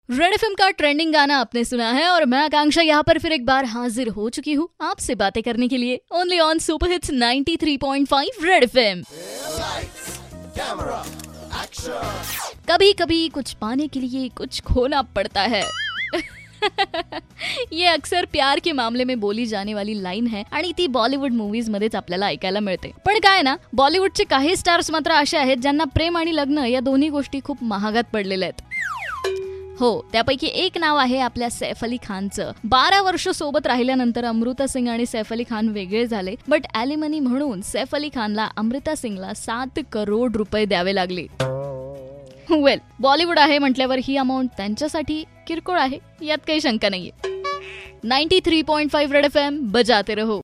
Red FM का trending गाना आपने सुना है और मैं आकांक्षा यहाँ पर फिर एक बार हाजिर हो चुकी हूँ आपसे बातें करने के लिए only on super hits 93.5 red FM. कभी कभी कुछ पाने के लिए कुछ खोना पड़ता है। ये अक्सर प्यार के मामले में बोली जाणे वाली लाईन आहे आणि ती बॉलिवूड मूवीज मध्येच आपल्याला ऐकायला मिळते। पण काय ना, बॉलिवूडचे काही स्टार्स मात्र असे आहेत ज्यांना प्रेम आणि लग्न या दोन्ही गोष्टी खूप महागात पडलेल्या आहेत। हो, त्यापैकी एक नाव आहे आपल्या सैफ अली खानचं। 12 वर्ष सोबत राहिल्यानंतर अमृता सिंग आणि सैफ अली खान वेगळे झाले, बट ॲलिमनी म्हणून सैफ अली खानला अमृता सिंगला 7 करोड रुपये द्यावे लागले। वेल, बॉलिवूड आहे म्हटल्यावर ही अमाऊंट त्यांच्यासाठी किरकोळ आहे, यात काही शंका नाहीये। 93.5 रेड एफएम बजाते रहो।